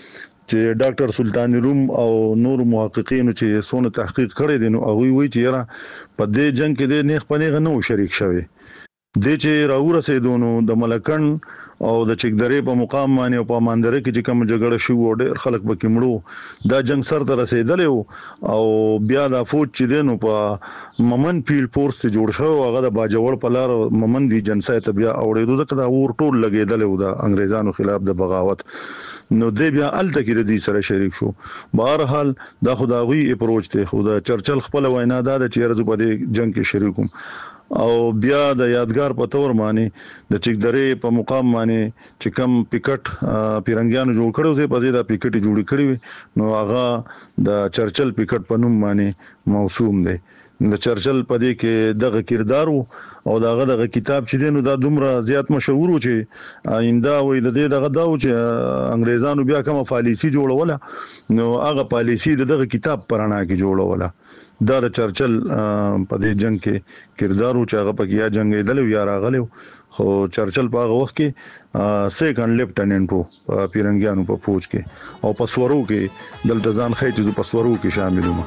S5: چې ډاکټر سلطان روم او نور محققین چې سونه تحقیق کړی دي نو هغه وایي چې یاره په دې جنگ کې د نیخ پنیغه نو شریک شوی د چې راوړه سیدونو د ملکن او د چکدرې په مقام باندې او په ماندره کې چې کوم جګړه شو او ډېر خلک به کېمړو دا جنگ سر ته رسیدلې او بیا د فوج چې دینو په ممن پیل فورس ته جوړ شو هغه د باجوړ په لار ممن دی جنسای ته بیا اورېدو ځکه دا اور ټول لګېدل او د انګريزانو خلاف د بغاوت نو دې بیا الته کې د دې سره شریک شو. بهرحال دا خدایوي اپروچ ته خدا چرچل خپل وینا دا د چیرې په دې جنگ کې شریکوم او بیا د یادګار په تور باندې د چکدرې په مقام باندې چې کم پکټ پیرنګیانو جوړ کړو زه په دې د پکټ جوړ کړی نو هغه د چرچل پکټ په نوم باندې موسوم دی. د چرچل په دې کې دغه کردار او دغه دغه کتاب چې دینو دا دومره زیات مشهور و چې آینده وې د دې دغه دا و چې انګريزانو بیا کومه پالیسی جوړوله نو هغه پالیسی دغه کتاب پرانا کې جوړوله. دا د چرچل په دې جنگ کې کردار او چې هغه په یا جنگ دی یا راغلی خو چرچل په هغه وخت کې سیکنډ لیفټننټ وو پیرنګیانو په فوج کې او په سورو کې دلته ځان خې چې په سورو کې شامل وو.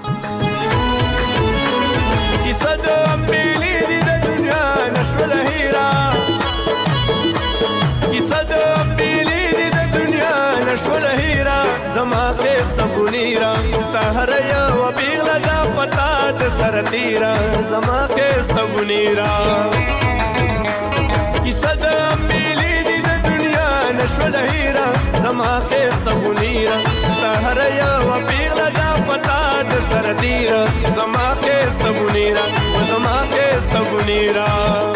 S8: کیسه د امبیلی د دنیا نشول هیرا کیسه د امبیلی د دنیا نشول هیرا زما کې ستبونیرا تهر یو بیغلا دا پتا د سرتیرا زما کې ستبونیرا کیسه د امبیلی د دنیا نشول هیرا زما کې ستبونیرا تهر یو بیغلا دا پتا د سرتیرا زما کې ستبونیرا زما کې ستبونیرا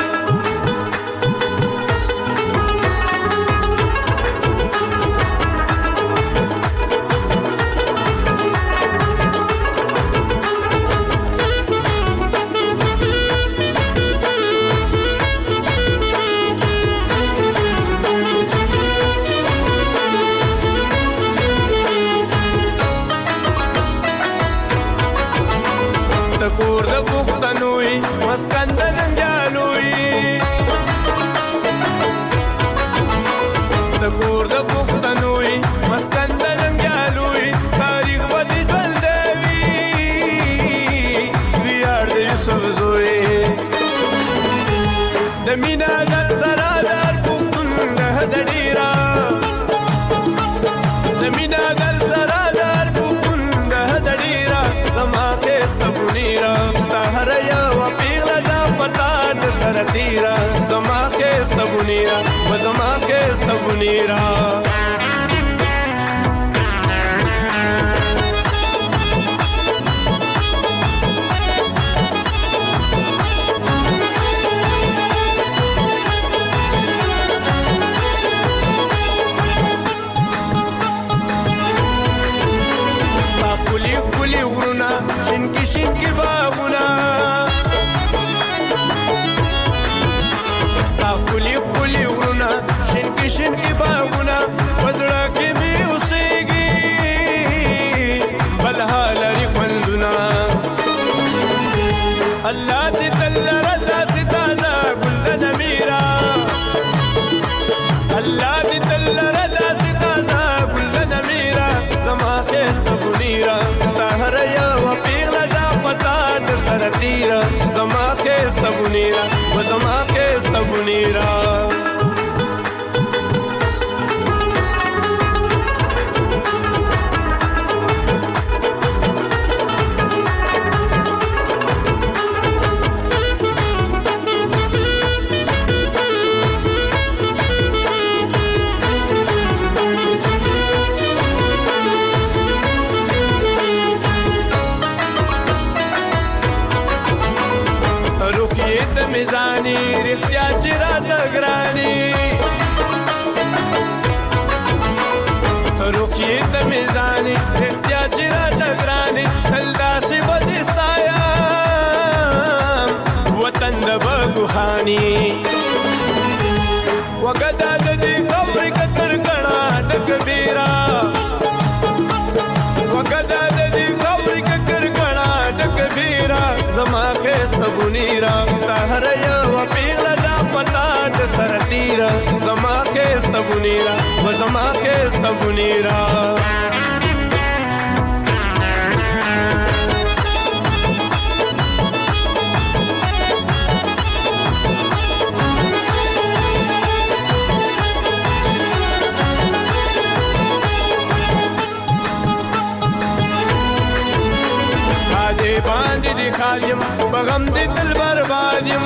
S8: کور د پښتنوي مسکن د ننګالوي د کور د پښتنوي مسکن د ننګالوي تاریخ بدی ژوندوي ویاړ د یوسف زوی د مینا د سرادار پښتون د ډیرا د مینا د سرادار پښتون د ډیرا زما کې ستبونیرا تهر یو پیغلا دا پتا د سرتیرا زما کې ستبونیرا و زما کې ستبونیرا شنکی شنکی باغونا ستا کلی کلی غرونا شنکی شنکی باغونا وزړه کې می اوسېږي بلها لري خوندونه الله دې تل رضا ستازه ګل د نمیرا الله دې تل رضا ستازه ګل د نمیرا زما کې ستبونیرا تهر یو پیغلا دا پتا د سرتیرا زما کې ستبونیرا و زما کې ستبونیرا میزانی رښتیا چې راته ګراني روکې د میزانی رښتیا چې راته ګراني تل داسې به ستایم وطن د بګوهاني وګه دا د دې خاورې کتر ګڼه د کبیره وګه دا د دې خاورې کتر ګڼه د کبیره زما کې ستبونیرا تهر یو پیغلا دا پتا د سرتیرا زما کې ستبونیرا و زما کې ستبونیرا باندې د خاجم بغم دې تل برباد يم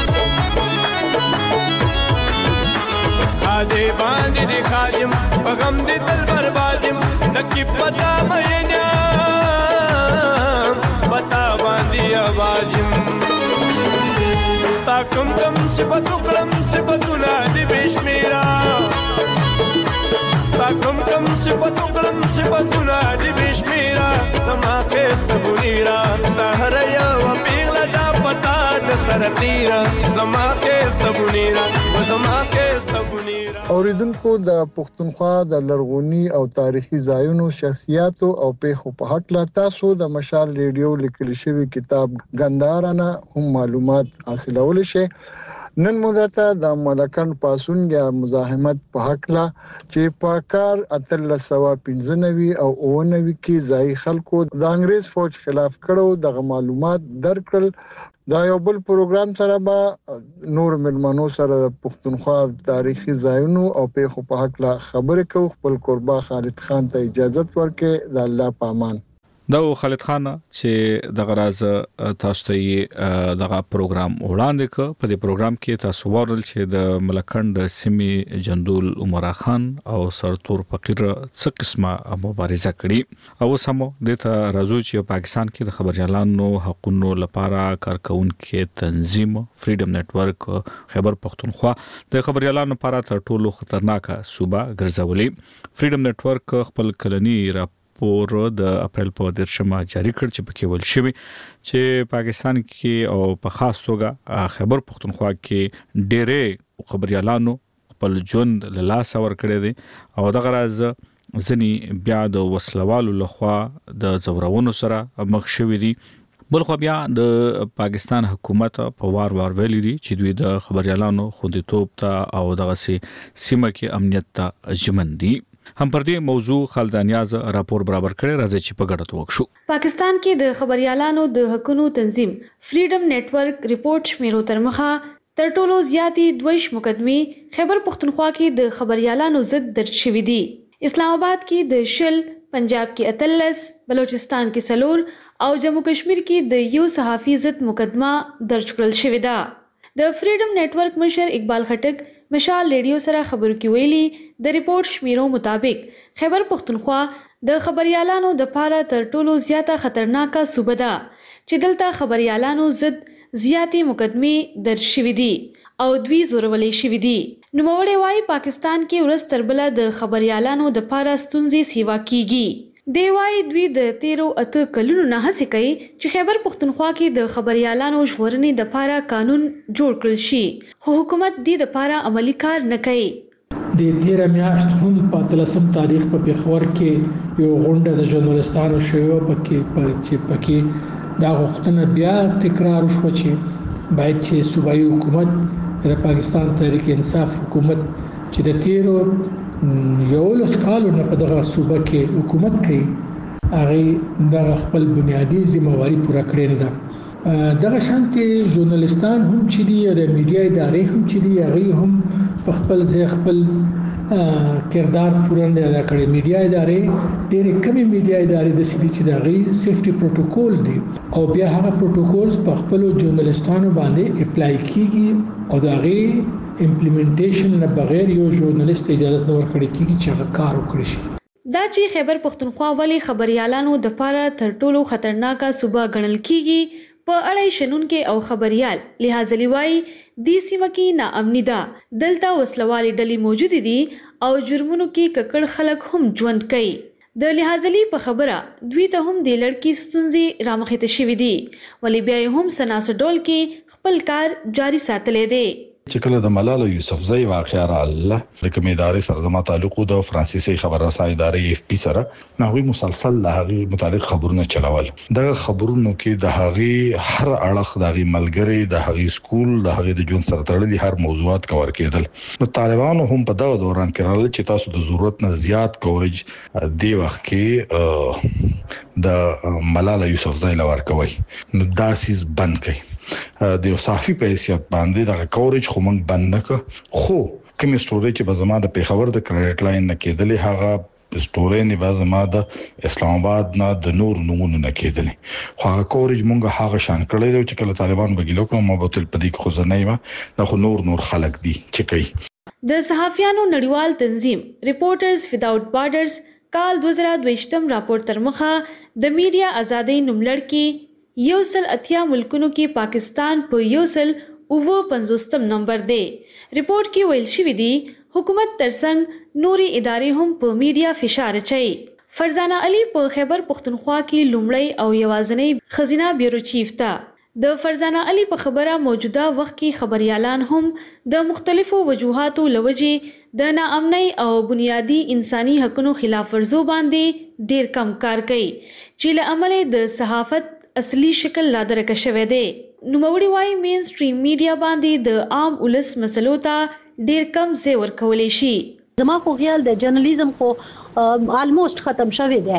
S8: دې باندې د خاجم بغم دې تل برباد يم نکی پتا مې نه پتا باندې آواز يم تا کم کم صفاتو کلم صفاتونه دې بشمیرا تا کم کم صفاتو کلم صفاتونه دې بشمیرا زما کېست بونیرا تا هر یو پیغله دا پتا نسر تیرا زما کېست بونیرا و زما کېست بونیرا.
S4: اوریدونکو د پښتونخوا د لرغونی او تاریخي ځایونو شخصیاتو او پیښو په حق لا تاسو د مشال ریډیو لیکل شوی کتاب غندارانه هم معلومات حاصلول شي. نن مدته د ملکن پاسون یا مزاحمت په حق لا چې په کار اتل سوا پنځه نوي او اوه نوي کې ځای خلکو د انګريز فوج خلاف کړو د معلومات درکړل. دا یو بل پروګرام سره به نور ملمنو سره د پښتونخوا تاریخي ځایونو او پیښو په حق لا خبرې کوو. خپل قربا خالد خان ته اجازه ورکړي. د الله پامان.
S1: دا خالد خان چې د غراز تاسو ته دغه پروګرام وړاندې ک په دې پروګرام کې تاسو ورل چې د ملکند د سیمې جندول عمره خان او سرتور فقیر څه قسمه مبارزه کړې او سمو د ته راځو چې پاکستان کې د خبريالانو حقوقو لپاره کارکونکو تنظیم فریډم نتورک خیبر پختونخوا د خبريالانو لپاره تر ټولو خطرناکه صوبه ګرځولې. فریډم نتورک خپل کلنی را پور د اپریل په درشمه جاری کړ چې پکې ول شوی چې پاکستان کې او په خاص توګه خیبر پختونخوا کې ډېرې خبريالانو خپل ژوند له لاس ور کړی دي او د غراز ځنی بیا د وسلوالو لخوا د زورونو سره مخ شوی دي. بل خو بیا د پاکستان حکومت په وار وار ویلي دي چې دوی د خبريالانو خوندیتوب ته او دغه سیمه کې امنیت ته ژمن دي. هم پر دې موضوع خالدانیاز راپور برابر کړي. راځي چې په ګډه وکړو.
S9: پاکستان کې د خبريالانو د حقوقو تنظیم فریډم نتورک ریپورت شمیرو تر مخه تر ټولو زیاتې دویش مقدمې خیبر پختونخوا کې د خبريالانو ضد درج شوې دي. اسلام آباد کې د شل، پنجاب کې اتلس، بلوچستان کې سلور او جموں کشمیر کې د یو صحافي ضد مقدمه درج کړل شوې ده. د فریډم نتورک مشر اقبال خټک مشال ریډیو سره خبرو کې ویلي د ریپورت شمیرو مطابق خیبر پختونخوا د خبريالانو د پاره تر ټولو زیاته خطرناکه صوبه ده چې دلته خبريالانو ضد زیاتې مقدمې درج شوې دي او دوی زورولې شوې دي. نوموړی وايي پاکستان کې ورځ تر بله د خبريالانو د پاره ستونزې سیوا کیږي. دی وايي دوی د تیرو اته کلونو نه هڅه کوي چې خیبر پختونخوا کې د خبريالانو ژغورنې د پاره قانون جوړ کړل شي خو حکومت دې د پاره عملی کار نه کوي.
S10: د تیر میاشت هم په اتلسم تاریخ په پیښور کې یو غونډه د ژورنالستانو شوه پکې چې پکې دا غوښتنه بیا تکرار شو چې باید چې صوبایي حکومت د پاکستان تحریک انصاف حکومت چې د تیرو یو لس کالو نه په دغه صوبه کې حکومت کوي هغه د خپل بنیادی ذمہواری پوره کړې نه ده. دغه شانتي ژورنالستان هم چې دی د میډیا ادارې هم چې دی هغه هم په خپل ځای خپل کردار پوره نه ادا کړي. میډیا ادارې ډېرې کمې میډیا ادارې د سړي چې دغه سیفټي پروتوکول دي او بیا هغه پروتوکولز په خپل ژورنالستانو باندې اپلای کیږي او دغه امپلیمنټیشن نه بغیر یو ژورنالیست اجازه نه ورکړي کیږي چې هغه کار وکړي شي.
S9: دا چې خیبر پختونخوا ولې خبريالانو د پاره تر ټولو خطرناکه صوبه ګڼل کیږي په اړه شنونکو او خبريال لحاظ لیوای د سیمه کې ناامني ده. دلته وسلوالې ډلې موجود دي او جرمونو کې ککړ خلک هم ژوند کوي. د لحاظلی په خبره دوی ته هم د لړکی ستونزې رامخته شوې دي ولی بیا هم سناسډول کې خپل کار جاری ساتلې دي.
S11: چې کله د ملاله یوسفزۍ واقعا رااله د کومې ادارې سره زما تعلق د فرانسیسي خبررسانۍ ادارې اف پی سره نو هغه مسلسل د هغه متعلق خبرونه چلول. دغه خبرونو کې د هغه هر اړخ د هغه ملګری د هغه سکول د هغه د جون سره تړلي هر موضوعات کور کېدل. نو طالبانو هم په دغه دوران کې راغلي چې تاسو د ضرورت نه زیات کوریج دی وخت کې د ملاله یوسفزۍ لور کوي. نو دا سیس بند کړي د یو صحافي په حیثیت باندې د کوریج خو موږ بند نه کړ خو کوم سټوري چې په زما د پیښور د کریډټ لاین نه کېدلې هغه ستوري نه باز ما د اسلام آباد نه د نور نمونه نه کېدلې خو هغه کورج مونږه هغه شان کړی دی چې کله طالبان بګیلو کوم مبتل پدې خو ځنه ما د خو نور نور خلک دي چې کوي
S9: د صحافیانو نړیوال تنظیم ریپورټرز وداوټ بارډرز کال دوه زره دوه راپور تر مخه د میډیا ازادۍ نوملړ کې یو سل اتیا ملکونو کې پاکستان په یو سل اوه پنځوستم نمبر دی. ریپورت کې ویل شوی دی حکومت ترڅنګ نوري ادارې هم په میډیا فشار اچوي. فرزانه علي په خیبر پختونخوا کې لومړی او یوازینی خزینه بیورو چیف ده. د فرزانه علي په خبره موجوده وخت کې خبريالان هم د مختلفو وجوهاتو لوجې د ناامنۍ او بنیادی انساني حقوقو خلاف ورزو باندې ډیر کم کار کوي چې له امله د صحافت اصلي شکل لا درکه شوی دی. نوموړي وايي مین سټریم میډیا باندې د عام ولس مسلو ته ډیر کم ځای ورکولی شي.
S12: زما خو خیال د جرنالیزم خو آلموست ختم شوی دی.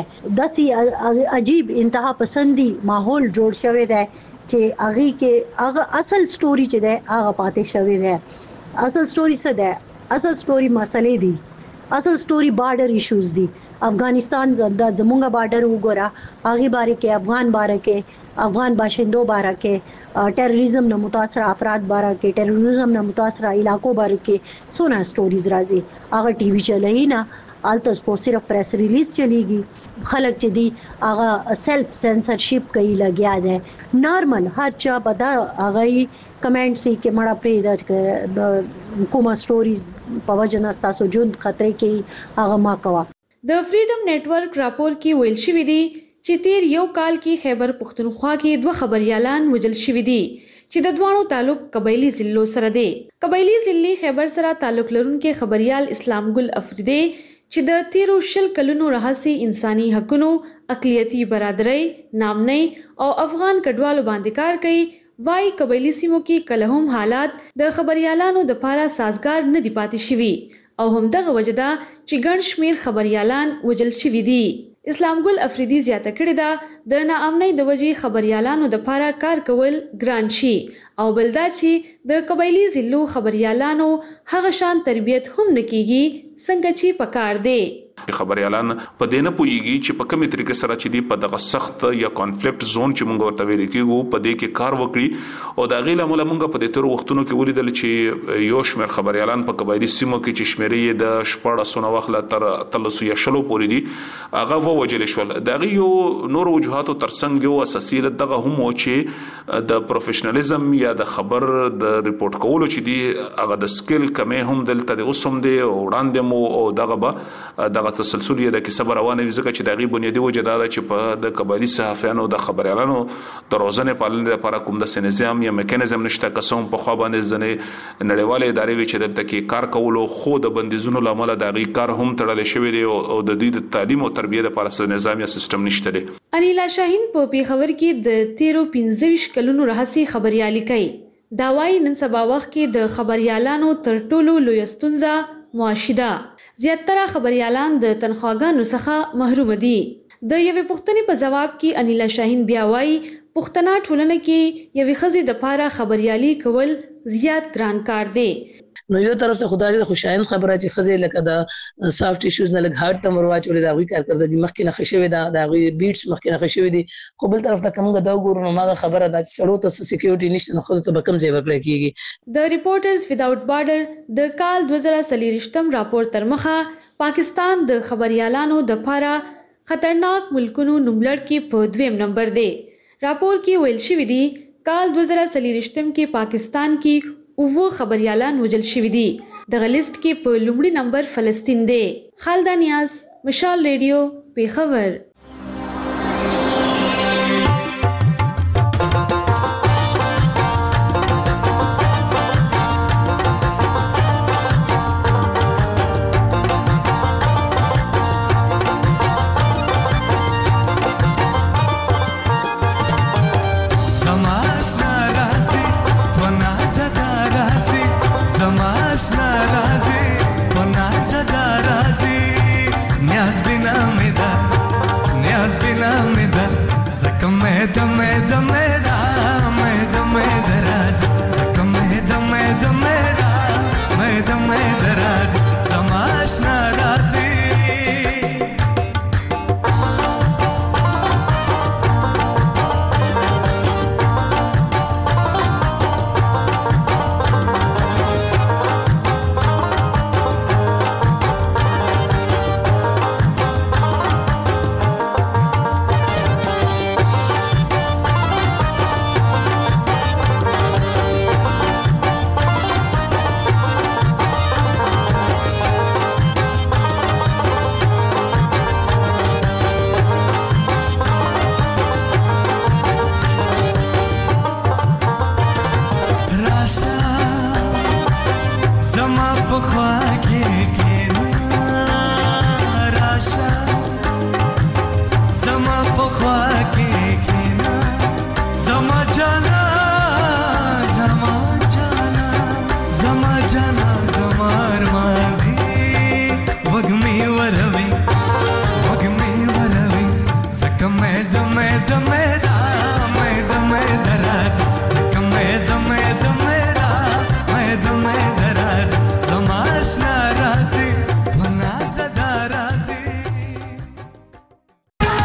S12: داسې عجیب انتها پسندي ماحول جوړ شوی دی چې هغه کې هغه اصل سټوري چې ده هغه پاتې شوی دی. اصل سټوري څه ده؟ اصل سټوري مسلې دي. اصل سټوري بارډر ایشوز دي. افغانستان زنده زمونږه بارډر وګوره هغه باره کې افغان باره کې افغان باشندو باره کې ټیرریزم نه متاثر افراد باره کې ټیرریزم نه متاثر علاقو باره کې سونه سټوریز راځي. هغه ټي وی چلای نه التس خو صرف پریس ریلیز چلیږي. خلک چې دی هغه سیلف سنسرشپ کوي لګیا ده. نارمل هر چا بدا هغه کمنټ سي کې مړه پرې د کومه سټوریز په وجه نه تاسو جون خطرې کې هغه ما کوا.
S9: د فریډم نتورک راپور کې ویل شوی دی چې تیر یو کال کې خیبر پختونخوا کې دوه خبريالان وژل شوی دي چې د دوانو تعلق قبایلی ضلعو سره دی. قبایلی ضلع خیبر سره تعلق لرونکي خبريال اسلام ګل افریدی چې د تیرو شل کلونو راهسي انساني حقوقو اقلیتی برادرۍ نامنۍ او افغان کډوالو باندې کار کوي. وای قبایلی سیمو کې کله هم حالات د خبريالانو د پاره سازگار نه دی پاتې شوی او هم دغه وجدا چې ګڼ شمیر خبريالان وجل شوی دي. اسلام ګل افریدی زیاته کړې ده د ناامنۍ د وجې خبريالانو د پاره کار کول ګران شي او بلدا چې د قبایلی ضلعو خبريالانو هغه شان تربیت هم نکېږي څنګه چې پکار دی.
S13: خبريالان په دې نه پويږي چې په کومه طریقې سره چې دی په دغه سخت یا کانفلیکټ زون چې موږ ورته ویل کېږو په دې کې کار وکړي او دا غیله موږ موږ په دې تر وختونو کې ولیدل چې یو شمېر خبريالان په قبایلی سیمو کې چې شمېرې د شپږ سنو وخت تر تلسو یا شلو پورې دي هغه ووجل شول. دا یو نور وجوهاتو ترڅنګ یو اساسي دغه هم و چې د پروفیشنالیزم یا د خبر د ریپورت کولو چې دی هغه د سکل کمه هم دلته د اوسم دی او وړاندې مو او دغه به دغه تسلسل یې د کیسه روانه وي ځکه چې دغه بنیادی وجه دا چې په د قبایلی صحافیانو د خبريالانو د روزنې پالنې لپاره کوم د نظام یا میکانیزم نشته قسم په خوا باندې ځنې نړیواله ادارې وی چې دلته کې کار کولو خو د بندیزونو لامل د غي کار هم تړل شوی دی او د دوی د تعلیم او تربیه لپاره نظام یا سیستم نشته دی.
S9: انیلا شاهین په پیښور کې د تیرو پنځه کلونو راهسي خبريالي کوي. دا وايي نن سبا وخت کې د خبريالانو تر ټولو لوی ستونزه معاشده. زیاتره خبريالان د تنخواګانو څخه محروم دي. د یوې پوښتنې په جواب کې انیلا شاهین بیا وايي پښتنه ټولنه کې یوې ښځې د پاره خبريالي کول زیات ګران کار دی.
S14: نو یو طرف ته خدای د خوشاین خبره چې خزه لکه د سافټ ایشوز نه لګ هارت تم ورواچولې دا غوي کار کړل دي مخکې نه خښوي دا دا غوي بیټس مخکې نه خښوي دي خو بل طرف ته کومه دا وګورو ما خبره دا چې سړو ته سکیورټي نشته نو خو ته به کم ځای ورکړل کیږي.
S9: د ریپورټرز وداوټ بارډر د کال دوه زره څلور راپور تر مخه پاکستان د خبريالانو د پاره خطرناک ملکونو نوملړ کې په دویم نمبر دی. راپور کې ویل شوی دی کال دوه زره څلور کې پاکستان کې اوو خبريالان وجل شوی دي. دغه لیست کې په لومړي نمبر فلسطین دی. خالد نیاز مشال ریډیو پیښور.
S15: دمه دمه